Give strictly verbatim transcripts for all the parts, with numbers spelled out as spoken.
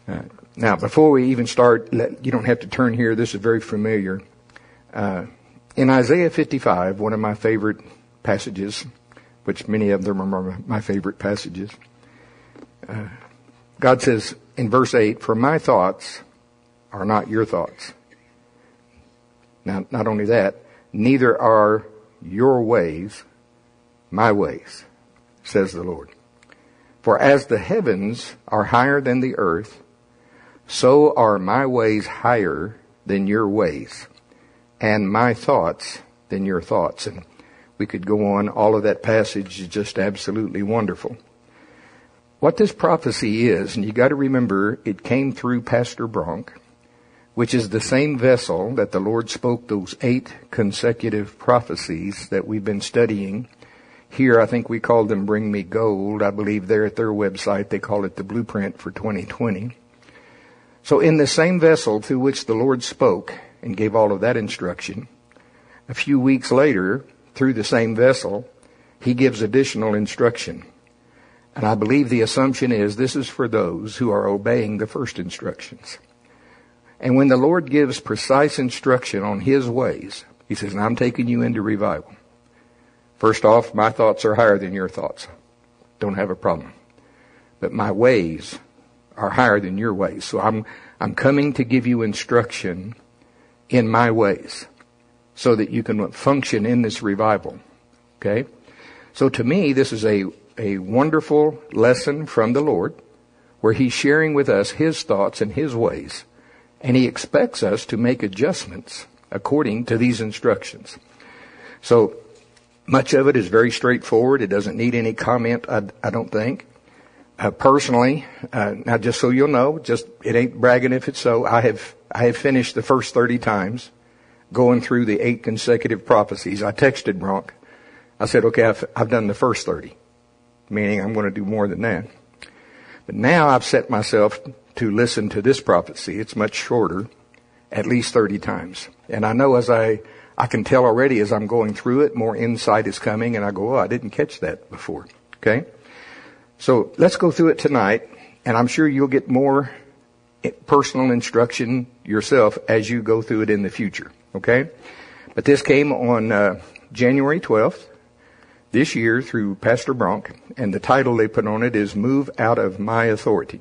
Uh, now, before we even start, let, you don't have to turn here. This is very familiar. Uh, in Isaiah fifty-five, one of my favorite passages, which many of them are my favorite passages, uh, God says in verse eight, "For my thoughts are not your thoughts." Now, not only that, neither are your ways my ways, says the Lord. "For as the heavens are higher than the earth, so are my ways higher than your ways, and my thoughts than your thoughts." And we could go on. All of that passage is just absolutely wonderful. What this prophecy is, and you got to remember, it came through Pastor Bronk, which is the same vessel that the Lord spoke those eight consecutive prophecies that we've been studying. Here, I think we called them Bring Me Gold. I believe there at their website they call it the Blueprint for twenty twenty. So in the same vessel through which the Lord spoke and gave all of that instruction, a few weeks later, through the same vessel, he gives additional instruction. And I believe the assumption is this is for those who are obeying the first instructions. And when the Lord gives precise instruction on his ways, he says, "Now I'm taking you into revival. First off, my thoughts are higher than your thoughts. Don't have a problem. But my ways are higher than your ways. So I'm I'm coming to give you instruction in my ways so that you can function in this revival." Okay? So to me, this is a, a wonderful lesson from the Lord where he's sharing with us his thoughts and his ways. And he expects us to make adjustments according to these instructions. So much of it is very straightforward. It doesn't need any comment, I, I don't think. Uh, personally, uh, now just so you'll know, just it ain't bragging if it's so, I have I have finished the first thirty times going through the eight consecutive prophecies. I texted Bronk. I said, okay, I've, I've done the first thirty, meaning I'm going to do more than that. But now I've set myself to listen to this prophecy. It's much shorter, at least thirty times. And I know as I, I can tell already as I'm going through it, more insight is coming, and I go, oh, I didn't catch that before. Okay? So let's go through it tonight, and I'm sure you'll get more personal instruction yourself as you go through it in the future. Okay? But this came on uh, January twelfth this year through Pastor Bronk, and the title they put on it is Move Out of My Authority.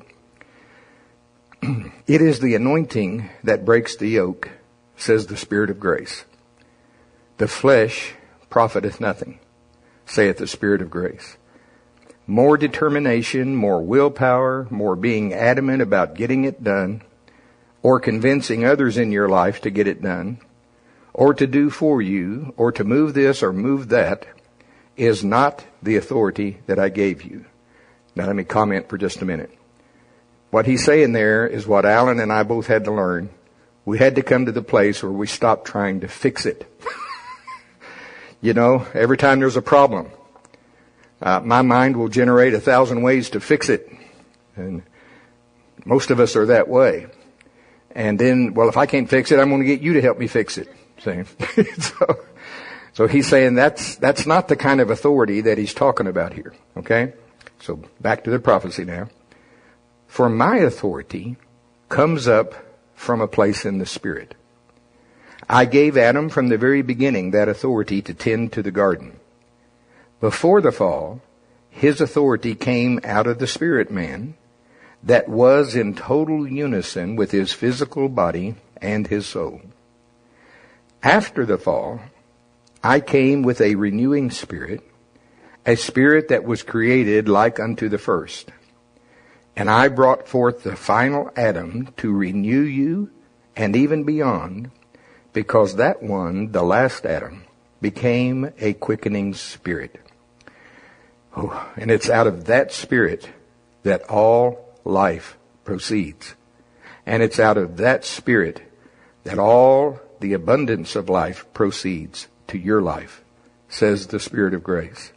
It is the anointing that breaks the yoke, says the Spirit of grace. The flesh profiteth nothing, saith the Spirit of grace. More determination, more willpower, more being adamant about getting it done, or convincing others in your life to get it done, or to do for you, or to move this or move that, is not the authority that I gave you. Now let me comment for just a minute. What he's saying there is what Alan and I both had to learn. We had to come to the place where we stopped trying to fix it. You know, every time there's a problem, uh, my mind will generate a thousand ways to fix it. And most of us are that way. And then, well, if I can't fix it, I'm going to get you to help me fix it. See? so, so he's saying that's, that's not the kind of authority that he's talking about here. Okay? So back to the prophecy now. For my authority comes up from a place in the Spirit. I gave Adam from the very beginning that authority to tend to the garden. Before the fall, his authority came out of the Spirit man that was in total unison with his physical body and his soul. After the fall, I came with a renewing spirit, a spirit that was created like unto the first. And I brought forth the final Adam to renew you and even beyond, because that one, the last Adam, became a quickening spirit. Oh, and it's out of that spirit that all life proceeds. And it's out of that spirit that all the abundance of life proceeds to your life, says the Spirit of grace.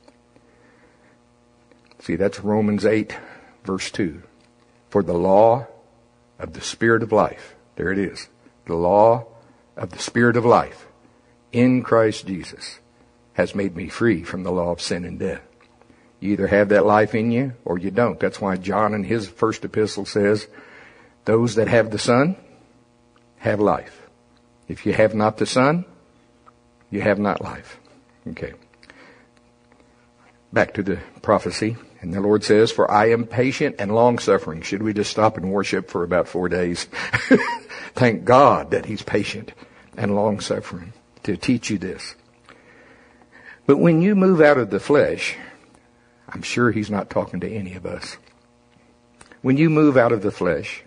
See, that's Romans eight, verse two. For the law of the Spirit of life, there it is, the law of the Spirit of life in Christ Jesus has made me free from the law of sin and death. You either have that life in you or you don't. That's why John in his first epistle says, Those that have the Son have life. If you have not the Son, you have not life. Okay. Back to the prophecy. And the Lord says, for I am patient and long-suffering. Should we just stop and worship for about four days? Thank God that He's patient and long-suffering to teach you this. But when you move out of the flesh, I'm sure He's not talking to any of us. When you move out of the flesh,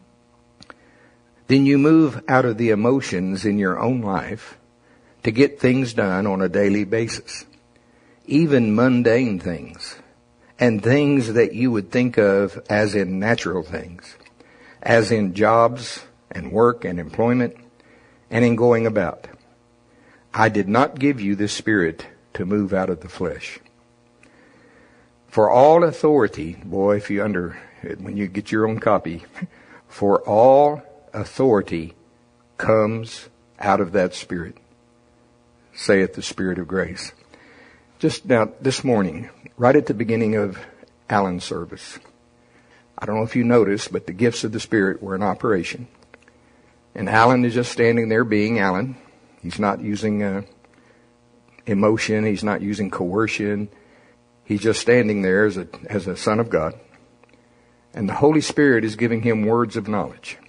then you move out of the emotions in your own life to get things done on a daily basis. Even mundane things. And things that you would think of as in natural things. As in jobs and work and employment and in going about. I did not give you this spirit to move out of the flesh. For all authority, boy, if you under, when you get your own copy, for all authority comes out of that Spirit, saith the Spirit of grace. Just now, this morning, right at the beginning of Alan's service, I don't know if you noticed, but the gifts of the Spirit were in operation. And Alan is just standing there being Alan. He's not using uh, emotion. He's not using coercion. He's just standing there as a, as a son of God. And the Holy Spirit is giving him words of knowledge.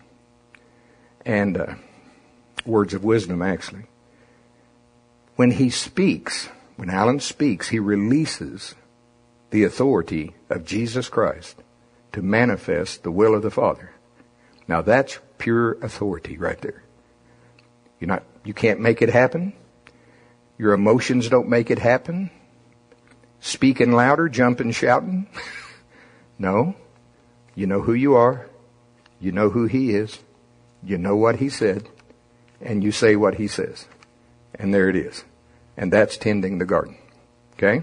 And uh, words of wisdom, actually. When he speaks, when Alan speaks, he releases the authority of Jesus Christ to manifest the will of the Father. Now that's pure authority right there. You're not, you can't make it happen. Your emotions don't make it happen. Speaking louder, jumping, shouting. No. You know who you are. You know who He is. You know what He said. And you say what He says. And there it is. And that's tending the garden. Okay?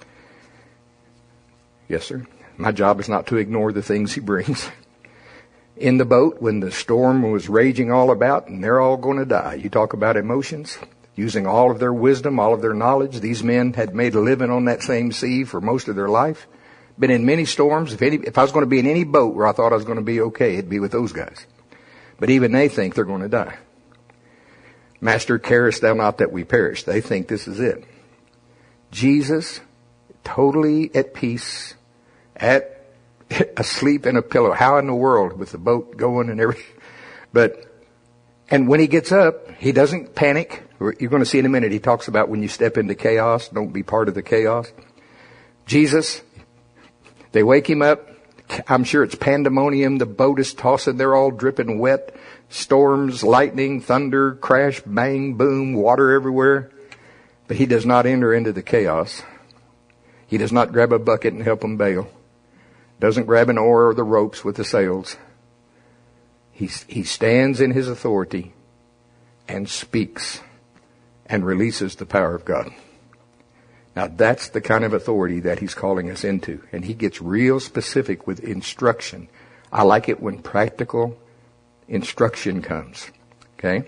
Yes, sir. My job is not to ignore the things He brings. In the boat, when the storm was raging all about and they're all going to die, you talk about emotions. Using all of their wisdom, all of their knowledge. These men had made a living on that same sea for most of their life. Been in many storms. If, any, if I was going to be in any boat where I thought I was going to be okay, it'd be with those guys. But even they think they're going to die. Master, carest thou not that we perish? They think this is it. Jesus, totally at peace, at asleep in a pillow. How in the world with the boat going and everything? But, and when he gets up, he doesn't panic. You're going to see in a minute, he talks about when you step into chaos, don't be part of the chaos. Jesus, they wake him up. I'm sure it's pandemonium. The boat is tossing. They're all dripping wet. Storms, lightning, thunder, crash, bang, boom, water everywhere. But he does not enter into the chaos. He does not grab a bucket and help them bail. Doesn't grab an oar or the ropes with the sails. He, he stands in his authority and speaks and releases the power of God. Now that's the kind of authority that he's calling us into. And he gets real specific with instruction. I like it when practical instruction comes. Okay?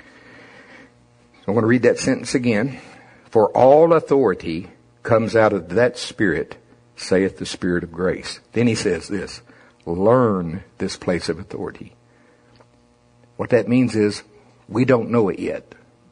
I want to read that sentence again. For all authority comes out of that Spirit, saith the Spirit of grace. Then he says this, learn this place of authority. What that means is, we don't know it yet.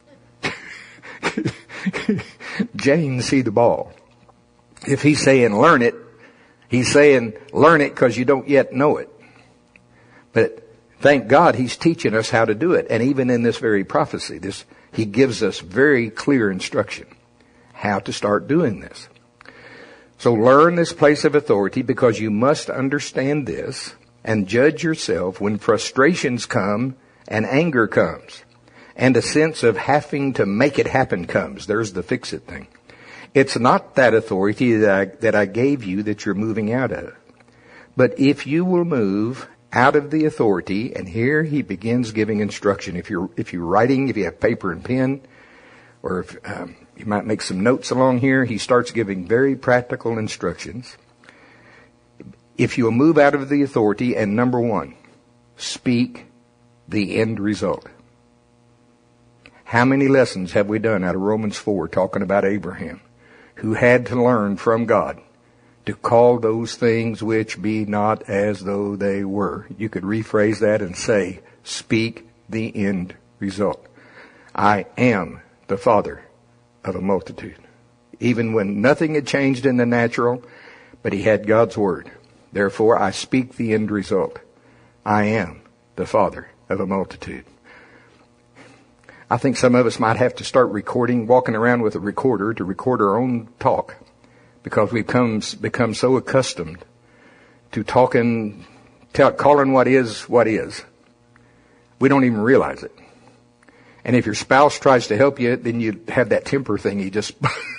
Jane see the ball. If he's saying learn it, he's saying learn it because you don't yet know it. But thank God he's teaching us how to do it. And even in this very prophecy, this he gives us very clear instruction how to start doing this. So learn this place of authority because you must understand this and judge yourself when frustrations come and anger comes. And a sense of having to make it happen comes. There's the fix it thing. It's not that authority that I, that I gave you that you're moving out of. But if you will move out of the authority, and here he begins giving instruction. If you're, if you're writing, if you have paper and pen, or if um, you might make some notes along here, he starts giving very practical instructions. If you'll move out of the authority, and number one, speak the end result. How many lessons have we done out of Romans four talking about Abraham, who had to learn from God to call those things which be not as though they were. You could rephrase that and say, speak the end result. I am the father of a multitude. Even when nothing had changed in the natural, but he had God's word. Therefore, I speak the end result. I am the father of a multitude. I think some of us might have to start recording, walking around with a recorder to record our own talk, because we've come, become so accustomed to talking, tell, calling what is what is. We don't even realize it. And if your spouse tries to help you, then you have that temper thing. You just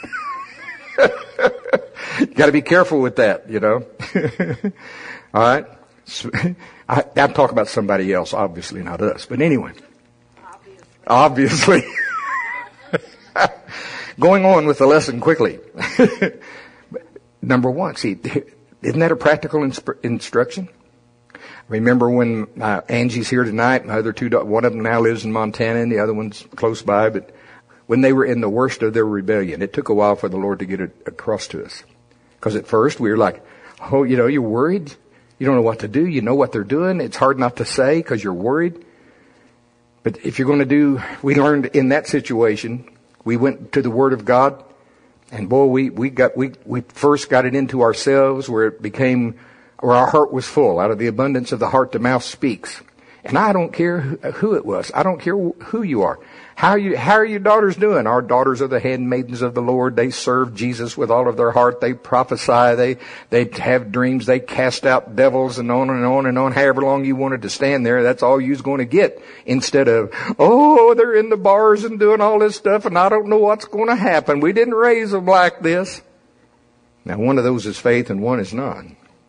you got to be careful with that, you know. All right. So, I, I'm talking about somebody else, obviously not us. But anyway, obviously, obviously. Going on with the lesson quickly. Number one, see, isn't that a practical insp- instruction? Remember when uh, Angie's here tonight, my other two, one of them now lives in Montana and the other one's close by, but when they were in the worst of their rebellion, it took a while for the Lord to get it across to us. Because at first we were like, oh, you know, you're worried. You don't know what to do. You know what they're doing. It's hard not to say because you're worried. But if you're going to do, we learned in that situation, we went to the Word of God, and boy, we, we got, we, we first got it into ourselves where it became, where our heart was full. Out of the abundance of the heart, the mouth speaks. And I don't care who, who it was. I don't care who you are. How are you, how are your daughters doing? Our daughters are the handmaidens of the Lord. They serve Jesus with all of their heart. They prophesy. They, they have dreams. They cast out devils and on and on and on. However long you wanted to stand there, that's all you was going to get. Instead of, oh, they're in the bars and doing all this stuff and I don't know what's going to happen. We didn't raise them like this. Now one of those is faith and one is not.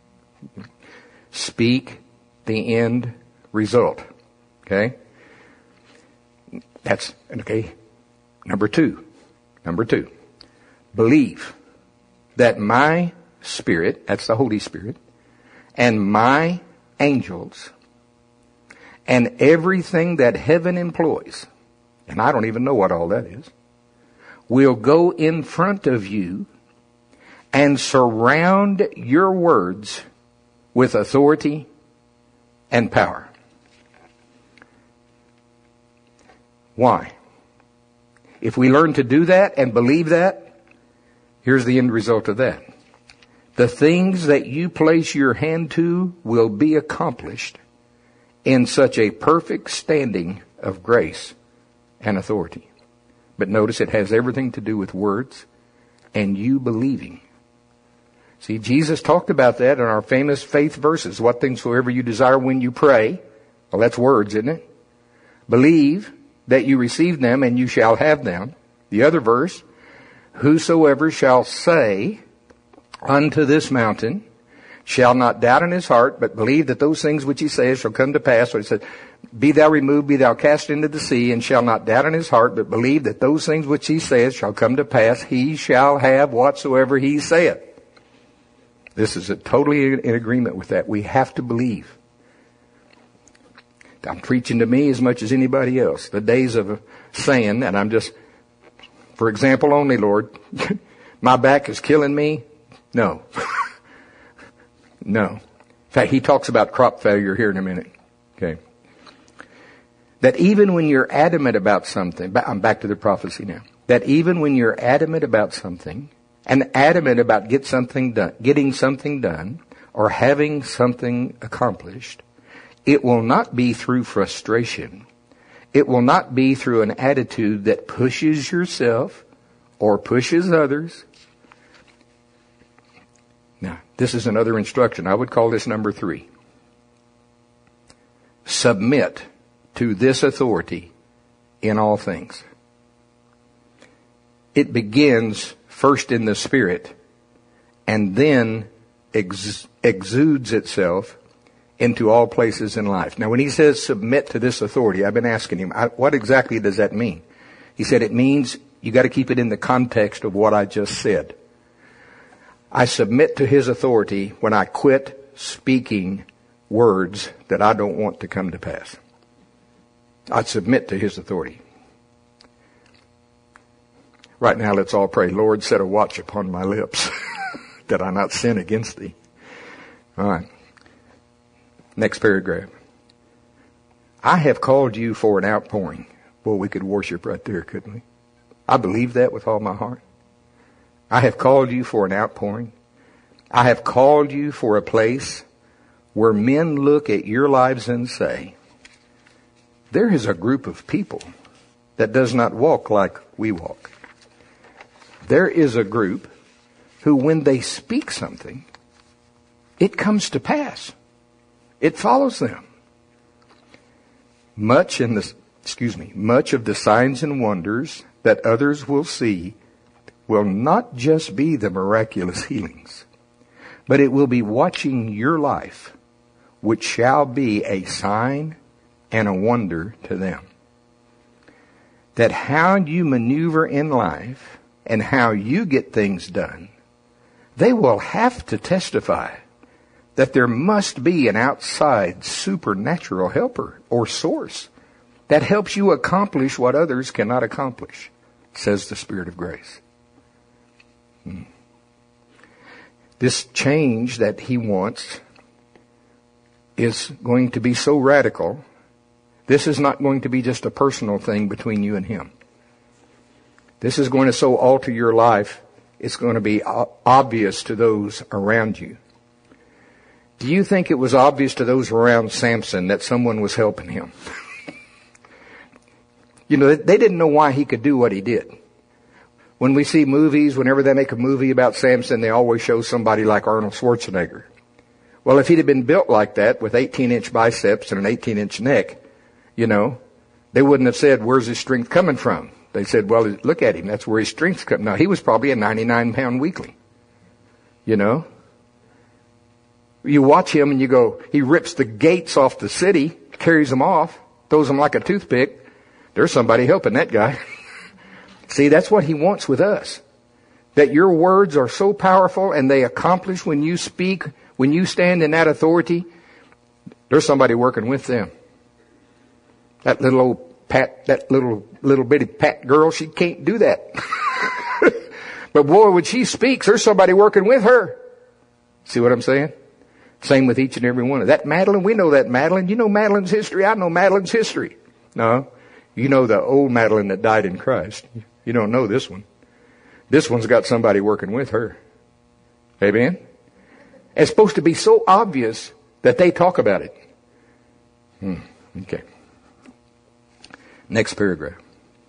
Speak the end result. Okay? That's, okay. Number two. Number two. Believe that my Spirit, that's the Holy Spirit, and my angels, and everything that heaven employs, and I don't even know what all that is, will go in front of you and surround your words with authority and power. Why? If we learn to do that and believe that, here's the end result of that. The things that you place your hand to will be accomplished in such a perfect standing of grace and authority. But notice it has everything to do with words and you believing. See, Jesus talked about that in our famous faith verses. What things soever you desire when you pray. Well, that's words, isn't it? Believe that you receive them and you shall have them. The other verse, whosoever shall say unto this mountain, shall not doubt in his heart, but believe that those things which he says shall come to pass. So he said, be thou removed, be thou cast into the sea, and shall not doubt in his heart, but believe that those things which he says shall come to pass. He shall have whatsoever he saith. This is a totally in agreement with that. We have to believe. I'm preaching to me as much as anybody else. The days of saying, and I'm just, for example only, Lord, my back is killing me. No. No. In fact, he talks about crop failure here in a minute. Okay. That even when you're adamant about something, I'm back to the prophecy now. That even when you're adamant about something, and adamant about get something done, getting something done, or having something accomplished, it will not be through frustration. It will not be through an attitude that pushes yourself or pushes others. Now, this is another instruction. I would call this number three. Submit to this authority in all things. It begins first in the Spirit and then ex- exudes itself into all places in life. Now, when he says submit to this authority, I've been asking him, what exactly does that mean? He said it means you got to keep it in the context of what I just said. I submit to his authority when I quit speaking words that I don't want to come to pass. I submit to his authority. Right now, let's all pray. Lord, set a watch upon my lips. that I not sin against thee. All right. Next paragraph. I have called you for an outpouring. Boy, we could worship right there, couldn't we? I believe that with all my heart. I have called you for an outpouring. I have called you for a place where men look at your lives and say, there is a group of people that does not walk like we walk. There is a group who, when they speak something, it comes to pass. It follows them. Much in the, excuse me, much of the signs and wonders that others will see will not just be the miraculous healings, but it will be watching your life, which shall be a sign and a wonder to them. That how you maneuver in life and how you get things done, they will have to testify that there must be an outside supernatural helper or source that helps you accomplish what others cannot accomplish, says the Spirit of grace. Hmm. This change that he wants is going to be so radical. This is not going to be just a personal thing between you and him. This is going to so alter your life, it's going to be obvious to those around you. Do you think it was obvious to those around Samson that someone was helping him? You know, they didn't know why he could do what he did. When we see movies, whenever they make a movie about Samson, they always show somebody like Arnold Schwarzenegger. Well, if he'd have been built like that with eighteen-inch biceps and an eighteen-inch neck, you know, they wouldn't have said, where's his strength coming from? They said, well, look at him. That's where his strength's coming. No, he was probably a ninety-nine pound weakling. You know? You watch him and you go, he rips the gates off the city, carries them off, throws them like a toothpick. There's somebody helping that guy. See, that's what he wants with us. That your words are so powerful and they accomplish when you speak, when you stand in that authority, there's somebody working with them. That little old Pat, that little, little bitty Pat girl, she can't do that. But boy, when she speaks, there's somebody working with her. See what I'm saying? Same with each and every one of that. Madeline, we know that Madeline. You know Madeline's history. I know Madeline's history. No, you know the old Madeline that died in Christ. You don't know this one. This one's got somebody working with her. Amen? It's supposed to be so obvious that they talk about it. Hmm. Okay. Next paragraph.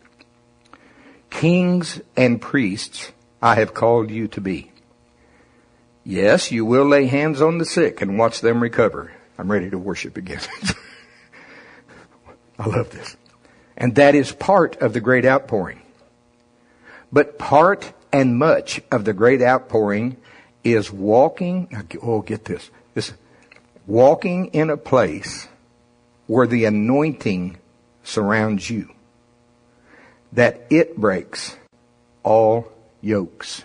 Kings and priests I have called you to be. Yes, you will lay hands on the sick and watch them recover. I'm ready to worship again. I love this. And that is part of the great outpouring. But part and much of the great outpouring is walking, oh, get this, this, walking in a place where the anointing surrounds you, that it breaks all yokes.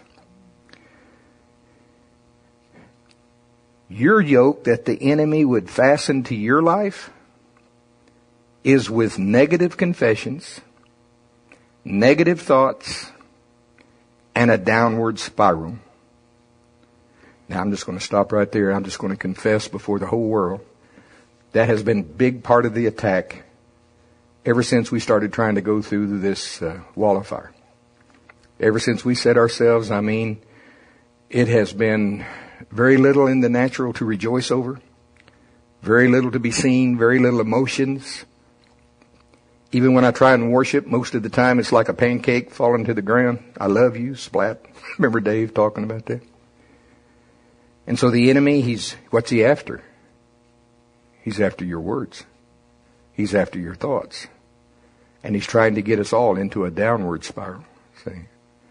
Your yoke that the enemy would fasten to your life is with negative confessions, negative thoughts, and a downward spiral. Now I'm just going to stop right there. I'm just going to confess before the whole world. That has been a big part of the attack ever since we started trying to go through this uh, wall of fire. Ever since we set ourselves, I mean, it has been very little in the natural to rejoice over. Very little to be seen. Very little emotions. Even when I try and worship, most of the time it's like a pancake falling to the ground. I love you, splat. Remember Dave talking about that? And so the enemy, he's, what's he after? He's after your words. He's after your thoughts. And he's trying to get us all into a downward spiral. See?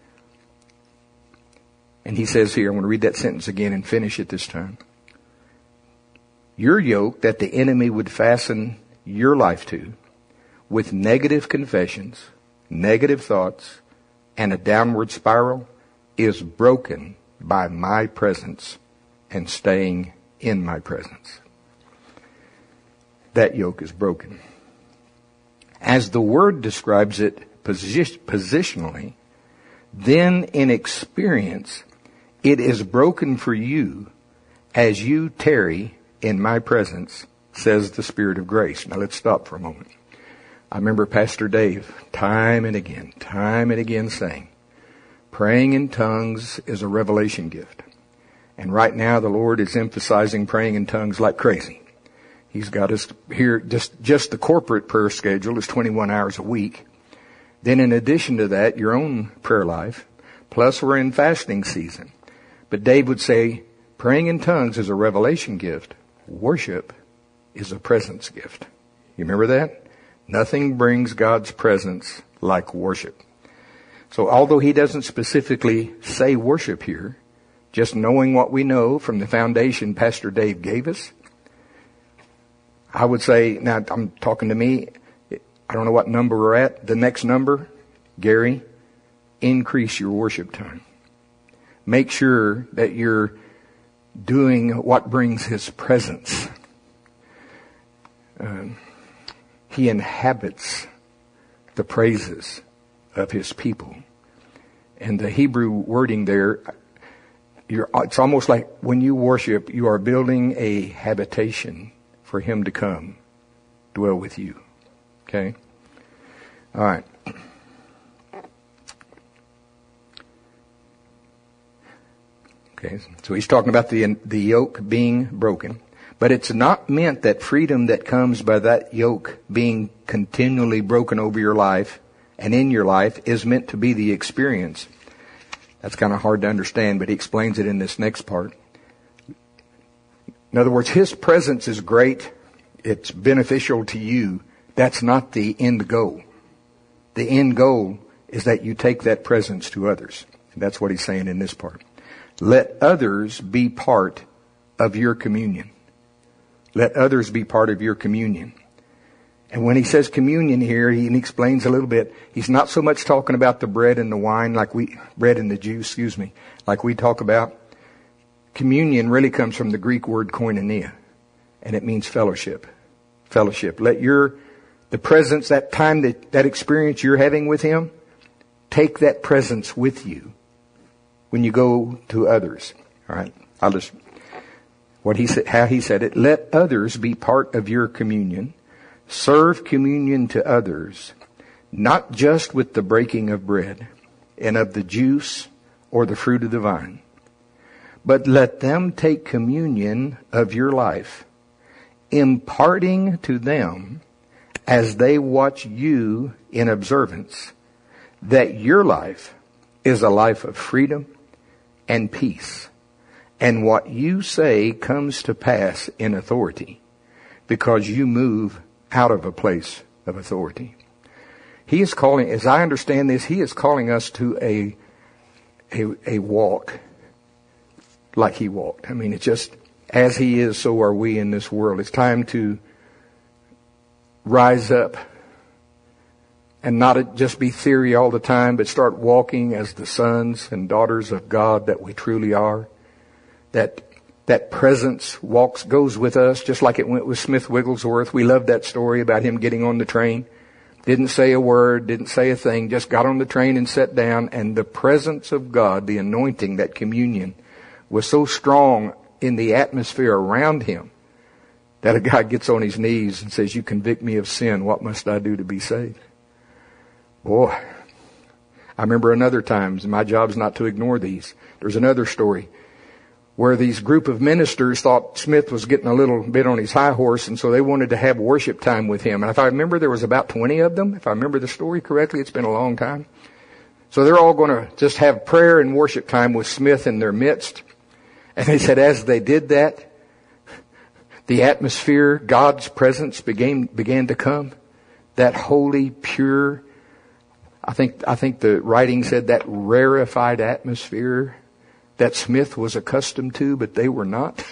And he says here, I'm going to read that sentence again and finish it this time. Your yoke that the enemy would fasten your life to with negative confessions, negative thoughts, and a downward spiral is broken by my presence and staying in my presence. That yoke is broken. As the Word describes it posi- positionally, then in experience, It is broken for you as you tarry in my presence, says the Spirit of grace. Now let's stop for a moment. I remember Pastor Dave time and again, time and again saying, praying in tongues is a revelation gift. And right now the Lord is emphasizing praying in tongues like crazy. He's got us here, just, just the corporate prayer schedule is twenty-one hours a week. Then in addition to that, your own prayer life, plus we're in fasting season. But Dave would say, praying in tongues is a revelation gift. Worship is a presence gift. You remember that? Nothing brings God's presence like worship. So although he doesn't specifically say worship here, just knowing what we know from the foundation Pastor Dave gave us, I would say, now I'm talking to me, I don't know what number we're at. The next number, Gary, increase your worship time. Make sure that you're doing what brings his presence. Um, he inhabits the praises of his people. And the Hebrew wording there, you're, it's almost like when you worship, you are building a habitation for him to come dwell with you. Okay? All right. Okay, so he's talking about the the yoke being broken. But it's not meant that freedom that comes by that yoke being continually broken over your life and in your life is meant to be the experience. That's kind of hard to understand, but he explains it in this next part. In other words, his presence is great. It's beneficial to you. That's not the end goal. The end goal is that you take that presence to others. And that's what he's saying in this part. Let others be part of your communion. Let others be part of your communion. And when he says communion here, he explains a little bit. He's not so much talking about the bread and the wine like we, bread and the juice, excuse me, like we talk about. Communion really comes from the Greek word koinonia, and it means fellowship. Fellowship. Let your, the presence, that time, that, that experience you're having with him, take that presence with you when you go to others. All right. I'll just, what he said, how he said it. Let others be part of your communion. Serve communion to others, not just with the breaking of bread and of the juice or the fruit of the vine, but let them take communion of your life, imparting to them as they watch you in observance that your life is a life of freedom and peace, and what you say comes to pass in authority because you move out of a place of authority. He is calling, as I understand this, he is calling us to a, a, a walk like he walked. I mean, it's just, as he is, so are we in this world. It's time to rise up and not just be theory all the time, but start walking as the sons and daughters of God that we truly are. That That presence walks, goes with us, just like it went with Smith Wigglesworth. We love that story about him getting on the train. Didn't say a word, didn't say a thing, just got on the train and sat down. And the presence of God, the anointing, that communion, was so strong in the atmosphere around him that a guy gets on his knees and says, "You convict me of sin. What must I do to be saved?" Boy, I remember another time, and my job's not to ignore these. There's another story where these group of ministers thought Smith was getting a little bit on his high horse, and so they wanted to have worship time with him. And if I remember, there was about twenty of them. If I remember the story correctly, it's been a long time. So they're all going to just have prayer and worship time with Smith in their midst. And they said as they did that, the atmosphere, God's presence began, began to come. That holy, pure, I think, I think the writing said that rarefied atmosphere that Smith was accustomed to, but they were not.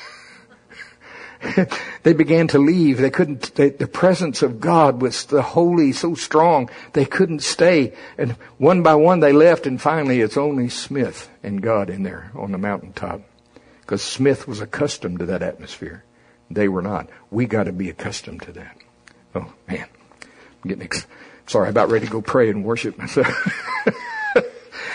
They began to leave. They couldn't, they, the presence of God was the holy, so strong, they couldn't stay. And one by one they left, and finally it's only Smith and God in there on the mountaintop. Because Smith was accustomed to that atmosphere. They were not. We got to be accustomed to that. Oh, man. I'm getting ex- sorry, about ready to go pray and worship myself.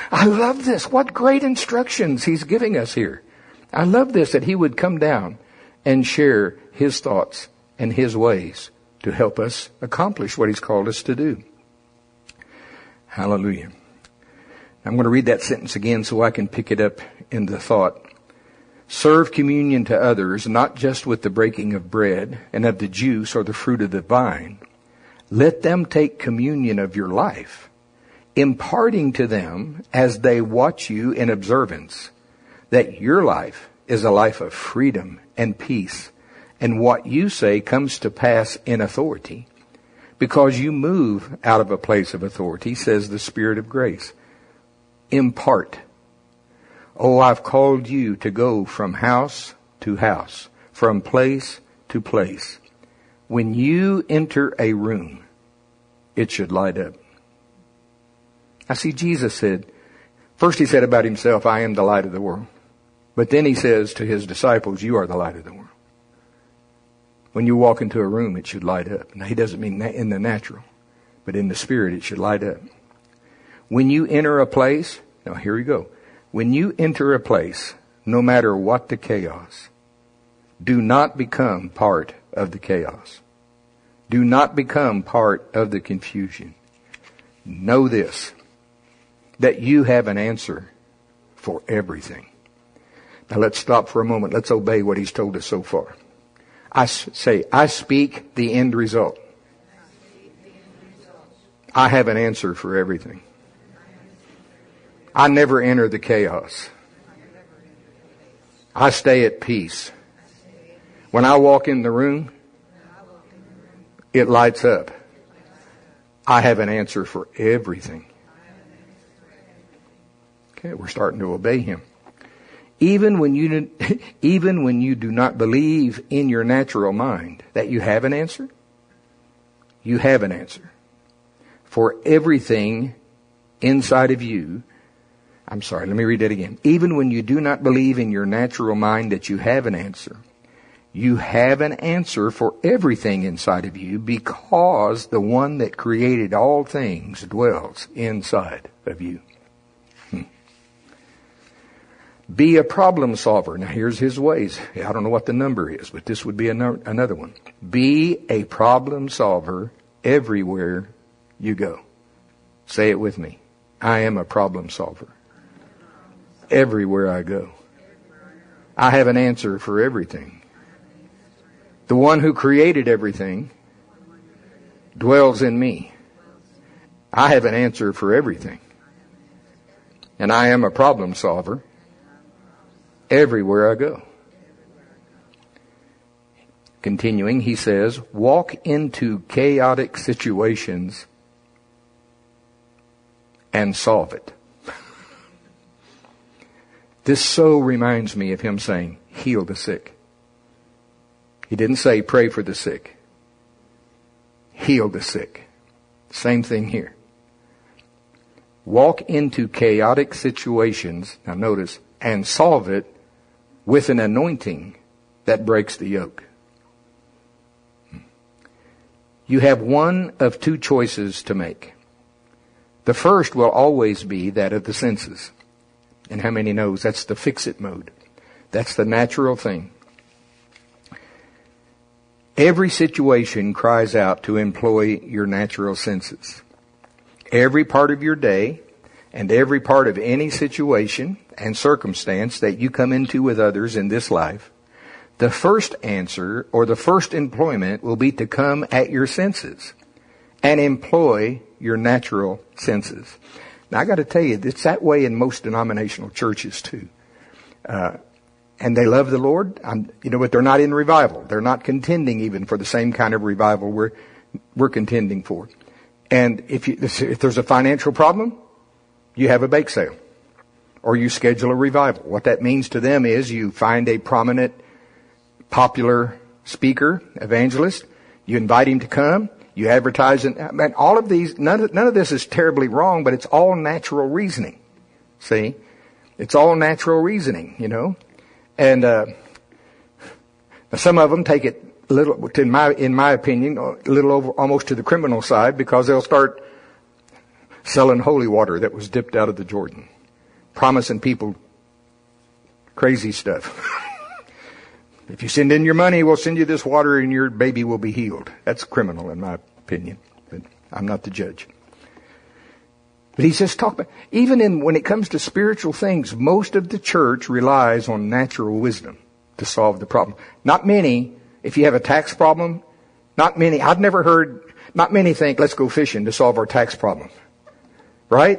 I love this. What great instructions he's giving us here. I love this, that he would come down and share his thoughts and his ways to help us accomplish what he's called us to do. Hallelujah. I'm going to read that sentence again so I can pick it up in the thought. Serve communion to others, not just with the breaking of bread and of the juice or the fruit of the vine. Let them take communion of your life, imparting to them as they watch you in observance that your life is a life of freedom and peace, and what you say comes to pass in authority, because you move out of a place of authority, says the Spirit of grace. Impart. Oh, I've called you to go from house to house, from place to place. When you enter a room, it should light up. I see Jesus said, first he said about himself, I am the light of the world. But then he says to his disciples, you are the light of the world. When you walk into a room, it should light up. Now, he doesn't mean in the natural, but in the spirit, it should light up. When you enter a place, now here we go. When you enter a place, no matter what the chaos, do not become part of the chaos. Do not become part of the confusion. Know this, that you have an answer for everything. Now let's stop for a moment. Let's obey what he's told us so far. I say, I speak the end result. I have an answer for everything. I never enter the chaos. I stay at peace. When I walk in the room, it lights up. I have an answer for everything. Okay, we're starting to obey him. Even when you, even when you do not believe in your natural mind that you have an answer, you have an answer for everything inside of you. I'm sorry, let me read that again. Even when you do not believe in your natural mind that you have an answer, you have an answer for everything inside of you, because the one that created all things dwells inside of you. Hmm. Be a problem solver. Now here's his ways. I don't know what the number is, but this would be another one. Be a problem solver everywhere you go. Say it with me. I am a problem solver. Everywhere I go. I have an answer for everything. The one who created everything dwells in me. I have an answer for everything. And I am a problem solver everywhere I go. Continuing, he says, walk into chaotic situations and solve it. This so reminds me of him saying, heal the sick. He didn't say pray for the sick. Heal the sick. Same thing here. Walk into chaotic situations, now notice, and solve it with an anointing that breaks the yoke. You have one of two choices to make. The first will always be that of the senses. And how many knows that's the fix-it mode? That's the natural thing. Every situation cries out to employ your natural senses. Every part of your day and every part of any situation and circumstance that you come into with others in this life, the first answer or the first employment will be to come at your senses and employ your natural senses. Now, I got to tell you, it's that way in most denominational churches too. Uh, and they love the Lord, I'm, you know, but they're not in revival. They're not contending even for the same kind of revival we're we're contending for. And if you, if there's a financial problem, you have a bake sale, or you schedule a revival. What that means to them is you find a prominent, popular speaker, evangelist. You invite him to come. You advertise, and, and all of these, none of, none of this is terribly wrong, but it's all natural reasoning. See? It's all natural reasoning, you know? And, uh, some of them take it a little, in my, in my opinion, a little over, almost to the criminal side, because they'll start selling holy water that was dipped out of the Jordan. promising people crazy stuff. If you send in your money, we'll send you this water and your baby will be healed. That's criminal in my opinion, but I'm not the judge. But he's just talking about, even in, when it comes to spiritual things, most of the church relies on natural wisdom to solve the problem. Not many, if you have a tax problem, not many, I've never heard, not many think, let's go fishing to solve our tax problem. Right?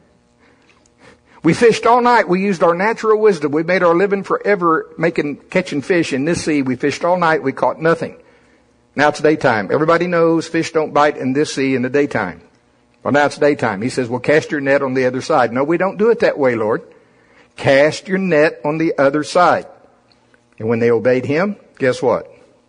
We fished all night. We used our natural wisdom. We made our living forever making, catching fish in this sea. We fished all night. We caught nothing. Now it's daytime. Everybody knows fish don't bite in this sea in the daytime. Well, now it's daytime. He says, well, cast your net on the other side. No, we don't do it that way, Lord. Cast your net on the other side. And when they obeyed him, guess what?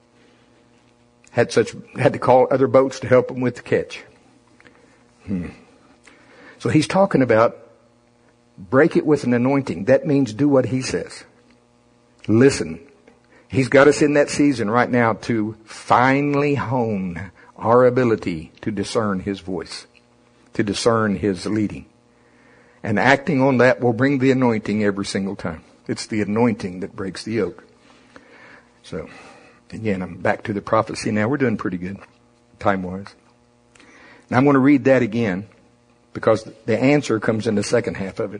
Had such, had to call other boats to help them with the catch. Hmm. So he's talking about break it with an anointing. That means do what he says. Listen. He's got us in that season right now to finally hone our ability to discern his voice, to discern his leading. And acting on that will bring the anointing every single time. It's the anointing that breaks the yoke. So, again, I'm back to the prophecy now. We're doing pretty good, time-wise. Now I'm going to read that again, because the answer comes in the second half of it.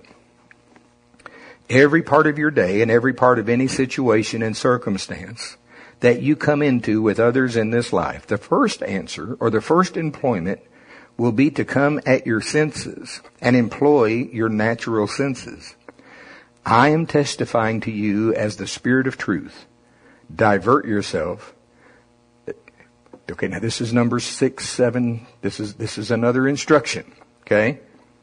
Every part of your day and every part of any situation and circumstance that you come into with others in this life, the first answer or the first employment will be to come at your senses and employ your natural senses. I am testifying to you as the Spirit of truth. Divert yourself. Okay, now this is number six, seven. This is, this is another instruction. Okay?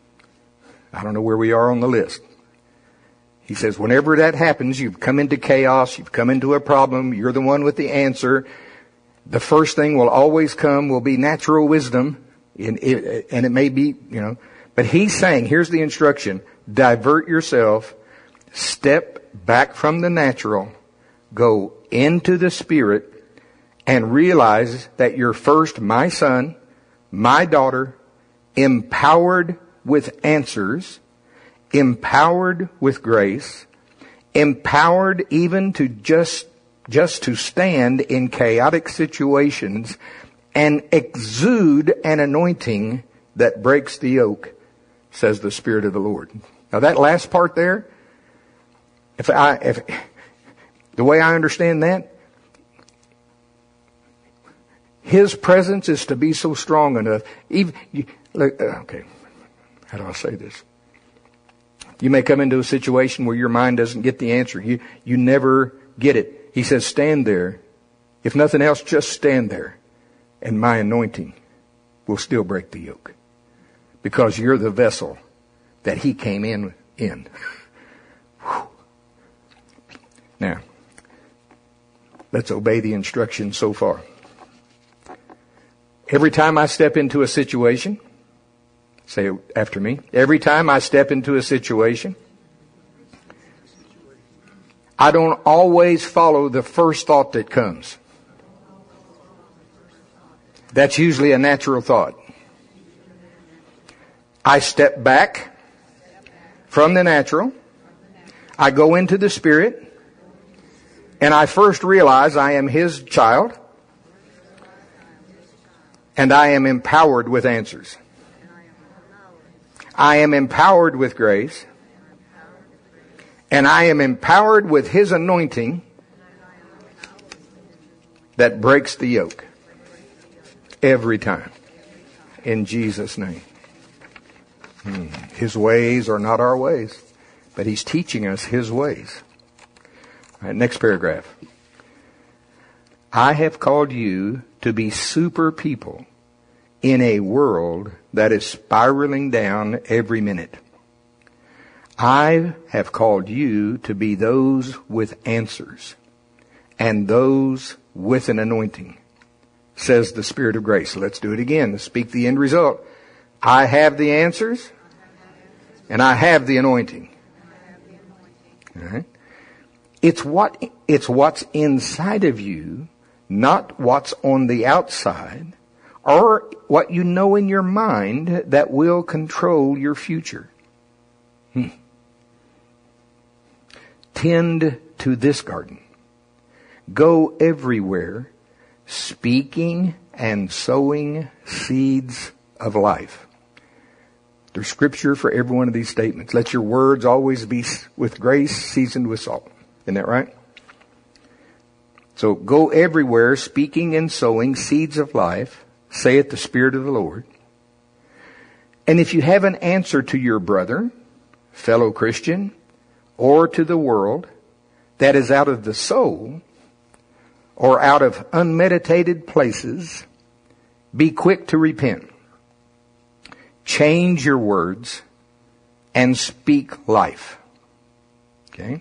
I don't know where we are on the list. He says, whenever that happens, you've come into chaos, you've come into a problem, you're the one with the answer. The first thing will always come will be natural wisdom, and it, and it may be, you know, but he's saying, here's the instruction, divert yourself, step back from the natural, go into the Spirit, and realize that you're first my son, my daughter, empowered with answers, empowered with grace, empowered even to just, just to stand in chaotic situations and exude an anointing that breaks the yoke, says the Spirit of the Lord. Now that last part there, if I, if, the way I understand that, his presence is to be so strong enough. Even, you, okay, how do I say this? You may come into a situation where your mind doesn't get the answer. You, you never get it. He says, stand there. If nothing else, just stand there. And my anointing will still break the yoke. Because you're the vessel that he came in in. Now, let's obey the instructions so far. Every time I step into a situation, say it after me. Every time I step into a situation, I don't always follow the first thought that comes. That's usually a natural thought. I step back from the natural. I go into the Spirit. And I first realize I am his child. And I am empowered with answers. I am empowered with grace. And I am empowered with his anointing that breaks the yoke. Every time. In Jesus' name. Hmm. His ways are not our ways. But he's teaching us his ways. All right, next paragraph. I have called you to be super people in a world that is spiraling down every minute. I have called you to be those with answers and those with an anointing, says the Spirit of grace. So let's do it again. Let's speak the end result. I have the answers and I have the anointing. All right. It's what, it's what's inside of you, not what's on the outside, or what you know in your mind that will control your future. Hmm. tend to this garden. Go everywhere, speaking and sowing seeds of life. There's scripture for every one of these statements. Let your words always be with grace, seasoned with salt. Isn't that right? So go everywhere, speaking and sowing seeds of life, saith the Spirit of the Lord. And if you have an answer to your brother, fellow Christian, or to the world, that is out of the soul, or out of unmeditated places, be quick to repent. Change your words and speak life. Okay?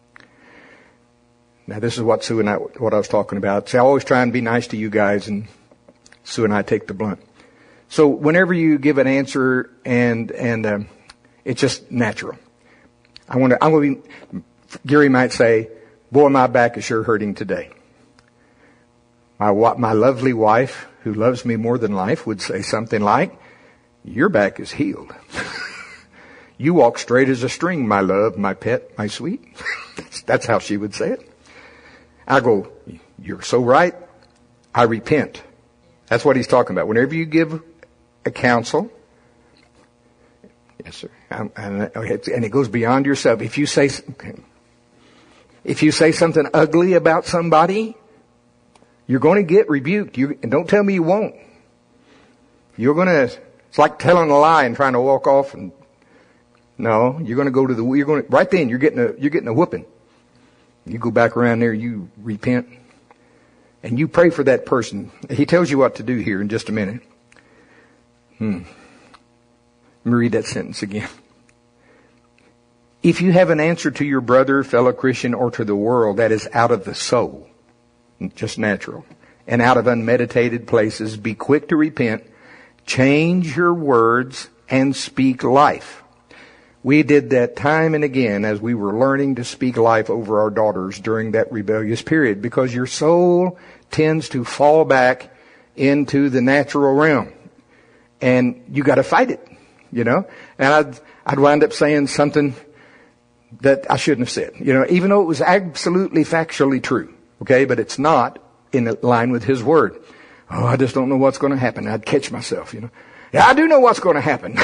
Now this is what Sue and I, what I was talking about. See, I always try and be nice to you guys, and Sue and I take the blunt. So whenever you give an answer and, and, um, it's just natural. I want to, I'm going to be, Gary might say, boy, my back is sure hurting today. My, my lovely wife, who loves me more than life, would say something like, your back is healed. You walk straight as a string, my love, my pet, my sweet. that's, that's how she would say it. I go, you're so right. I repent. That's what he's talking about. Whenever you give a counsel, yes, sir, and, and it goes beyond yourself. If you say, okay, if you say something ugly about somebody, you're going to get rebuked. You, and don't tell me you won't. You're going to, it's like telling a lie and trying to walk off. And no, you're going to go to the, you're going to, right then you're getting a, you're getting a whooping. You go back around there, you repent, and you pray for that person. He tells you what to do here in just a minute. Hmm. Let me read that sentence again. If you have an answer to your brother, fellow Christian, or to the world that is out of the soul, just natural, and out of unmeditated places, be quick to repent, change your words, and speak life. We did that time and again as we were learning to speak life over our daughters during that rebellious period, because your soul tends to fall back into the natural realm. And you got to fight it, you know. And I'd, I'd wind up saying something that I shouldn't have said, you know, even though it was absolutely factually true, okay, but it's not in line with His Word. Oh, I just don't know what's going to happen. I'd catch myself, you know. Yeah, I do know what's going to happen.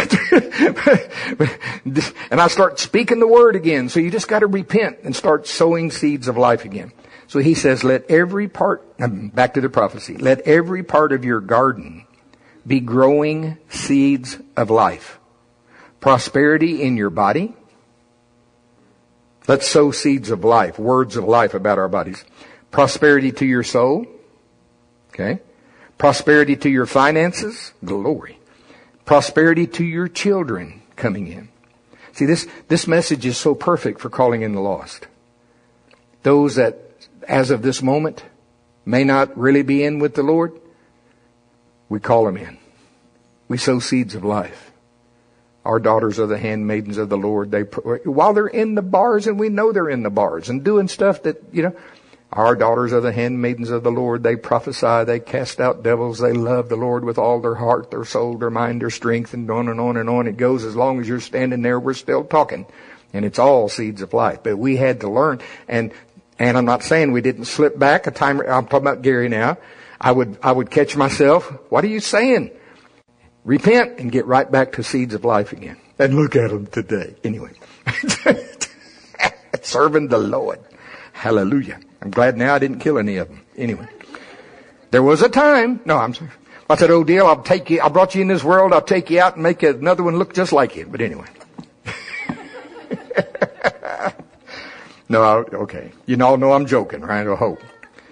And I start speaking the Word again. So you just got to repent and start sowing seeds of life again. So he says, let every part, back to the prophecy, let every part of your garden be growing seeds of life. Prosperity in your body. Let's sow seeds of life, words of life about our bodies. Prosperity to your soul. Okay. Prosperity to your finances. Glory. Prosperity to your children coming in. See, this, this message is so perfect for calling in the lost. Those that, as of this moment, may not really be in with the Lord, we call them in. We sow seeds of life. Our daughters are the handmaidens of the Lord. They, while they're in the bars, and we know they're in the bars and doing stuff that, you know, our daughters are the handmaidens of the Lord. They prophesy. They cast out devils. They love the Lord with all their heart, their soul, their mind, their strength, and on and on and on it goes. As long as you're standing there, we're still talking. And it's all seeds of life. But we had to learn. And, and I'm not saying we didn't slip back a time. I'm talking about Gary now. I would, I would catch myself. What are you saying? Repent and get right back to seeds of life again. And look at them today. Anyway. Serving the Lord. Hallelujah. I'm glad now I didn't kill any of them. Anyway. There was a time. No, I'm sorry. I said, oh deal, I'll take you, I brought you in this world, I'll take you out and make another one look just like you. But anyway. No, okay. You all know I'm joking, right? I hope.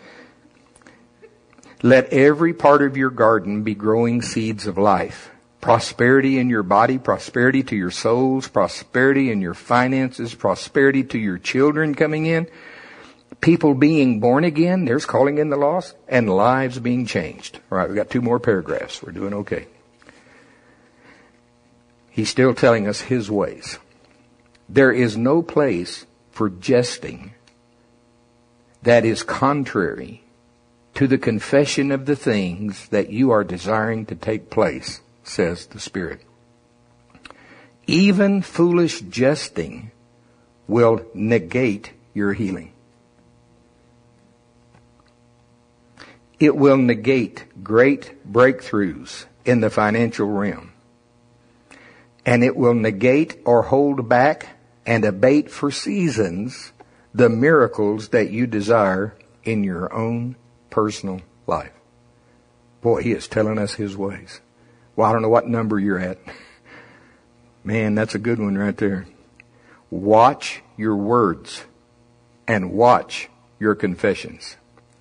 Let every part of your garden be growing seeds of life. Prosperity in your body, prosperity to your souls, prosperity in your finances, prosperity to your children coming in. People being born again, there's calling in the lost, and lives being changed. All right, we've got two more paragraphs. We're doing okay. He's still telling us His ways. There is no place for jesting that is contrary to the confession of the things that you are desiring to take place, says the Spirit. Even foolish jesting will negate your healing. It will negate great breakthroughs in the financial realm. And it will negate or hold back and abate for seasons the miracles that you desire in your own personal life. Boy, he is telling us his ways. Well, I don't know what number you're at. Man, that's a good one right there. Watch your words and watch your confessions.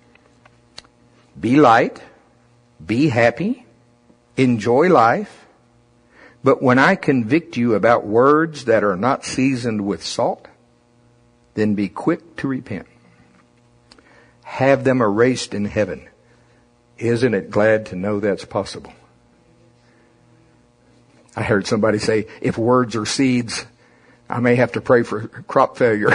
Be light, be happy, enjoy life, but when I convict you about words that are not seasoned with salt, then be quick to repent. Have them erased in heaven. Isn't it glad to know that's possible? I heard somebody say, if words are seeds, I may have to pray for crop failure.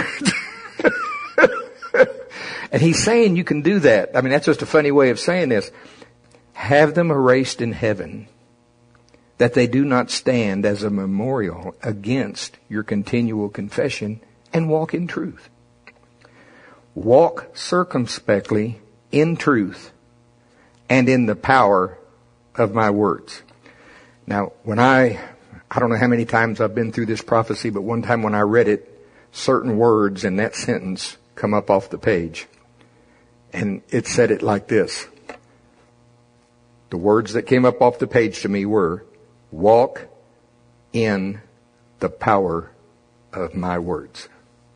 And he's saying you can do that. I mean, that's just a funny way of saying this. Have them erased in heaven, that they do not stand as a memorial against your continual confession, and walk in truth. Walk circumspectly in truth and in the power of my words. Now, when I, I don't know how many times I've been through this prophecy, but one time when I read it, certain words in that sentence come up off the page. And it said it like this. The words that came up off the page to me were, walk in the power of my words.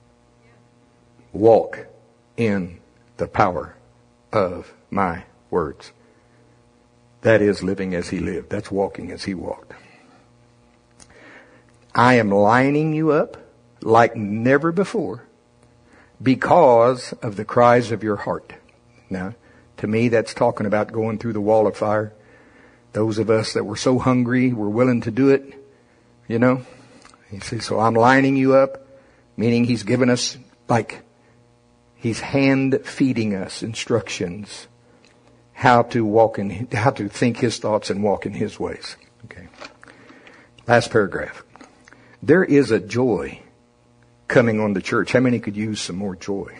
Walk in the power of my words. That is living as he lived. That's walking as he walked. I am lining you up like never before because of the cries of your heart. Now, to me, that's talking about going through the wall of fire. Those of us that were so hungry, were willing to do it, you know. He says, so I'm lining you up, meaning he's given us, like, he's hand feeding us instructions how to walk in, how to think his thoughts and walk in his ways. Okay. Last paragraph. There is a joy coming on the church. How many could use some more joy?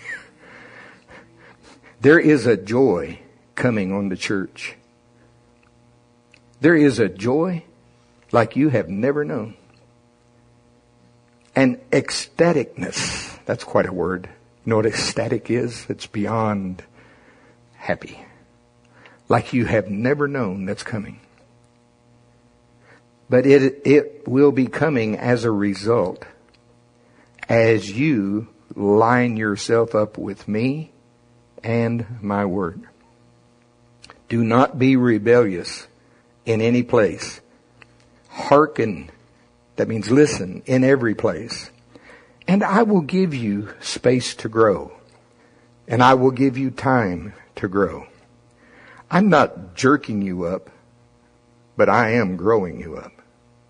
There is a joy coming on the church. There is a joy like you have never known. An ecstaticness. That's quite a word. You know what ecstatic is? It's beyond happy. Like you have never known that's coming. But it, it will be coming as a result as you line yourself up with me and my word. Do not be rebellious in any place. Hearken, that means listen, in every place. And I will give you space to grow. And I will give you time to grow. I'm not jerking you up, but I am growing you up.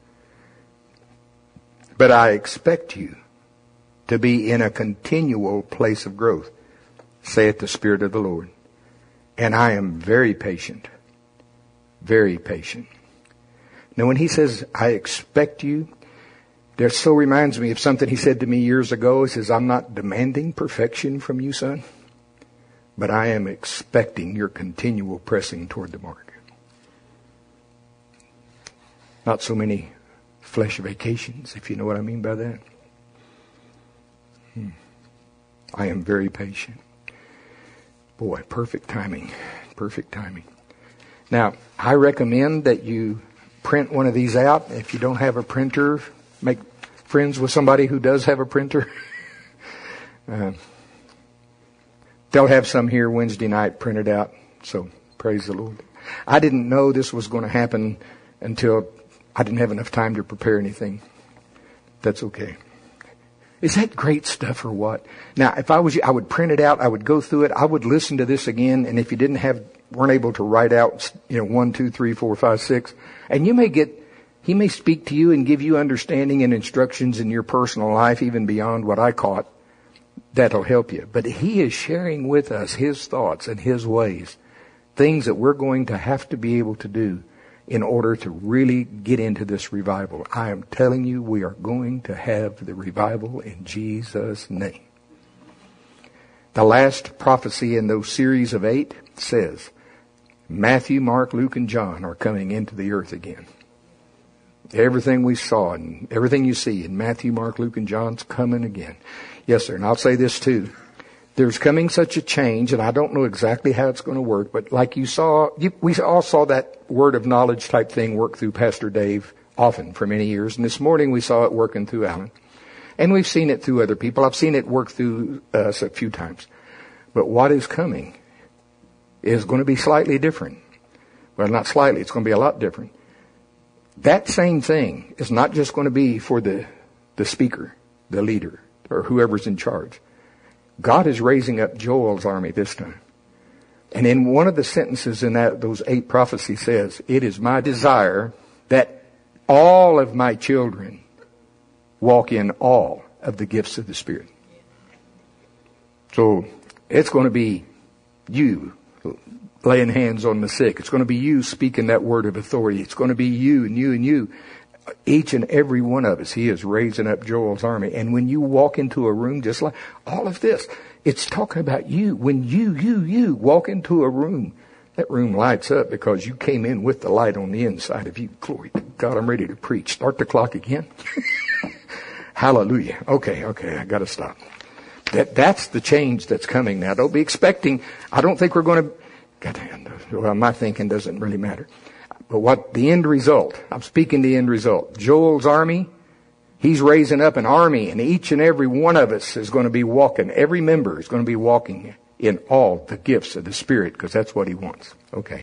But I expect you to be in a continual place of growth, saith the Spirit of the Lord. And I am very patient. Very patient. Now when he says, I expect you, that so reminds me of something he said to me years ago. He says, I'm not demanding perfection from you, son, but I am expecting your continual pressing toward the mark. Not so many flesh vacations, if you know what I mean by that. Hmm. I am very patient. Boy, perfect timing. Perfect timing. Now, I recommend that you print one of these out. If you don't have a printer, make friends with somebody who does have a printer. uh, they'll have some here Wednesday night printed out. So, praise the Lord. I didn't know this was going to happen until I didn't have enough time to prepare anything. That's okay. Is that great stuff or what? Now, if I was you, I would print it out. I would go through it. I would listen to this again. And if you didn't have, weren't able to write out, you know, one, two, three, four, five, six, and you may get, he may speak to you and give you understanding and instructions in your personal life, even beyond what I caught. That'll help you. But he is sharing with us his thoughts and his ways, things that we're going to have to be able to do in order to really get into this revival. I am telling you, we are going to have the revival in Jesus' name. The last prophecy in those series of eight says, Matthew, Mark, Luke, and John are coming into the earth again. Everything we saw and everything you see in Matthew, Mark, Luke, and John's coming again. Yes, sir. And I'll say this too. There's coming such a change, and I don't know exactly how it's going to work, but like you saw, you, we all saw that word of knowledge type thing work through Pastor Dave often for many years. And this morning we saw it working through Alan. And we've seen it through other people. I've seen it work through us a few times. But what is coming is going to be slightly different. Well, not slightly. It's going to be a lot different. That same thing is not just going to be for the, the speaker, the leader, or whoever's in charge. God is raising up Joel's army this time. And in one of the sentences in that, those eight prophecies says, it is my desire that all of my children walk in all of the gifts of the Spirit. So it's going to be you laying hands on the sick. It's going to be you speaking that word of authority. It's going to be you and you and you. Each and every one of us, he is raising up Joel's army. And when you walk into a room, just like all of this, it's talking about you. When you, you, you walk into a room, that room lights up because you came in with the light on the inside of you. Glory to God, I'm ready to preach. Start the clock again. Hallelujah. Okay, okay, I got to stop. That That's the change that's coming now. Don't be expecting, I don't think we're going to, God, well, my thinking doesn't really matter. But what the end result, I'm speaking the end result. Joel's army, he's raising up an army, and each and every one of us is going to be walking, every member is going to be walking in all the gifts of the Spirit, because that's what he wants. Okay.